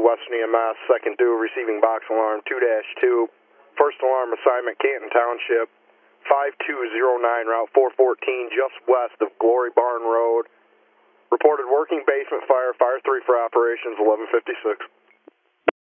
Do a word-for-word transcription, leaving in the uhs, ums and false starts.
Western E M S, second due, receiving box alarm two dash two. First alarm assignment, Canton Township, five two zero nine, Route four fourteen, just west of Glory Barn Road. Reported working basement fire, fire three for operations, eleven fifty-six.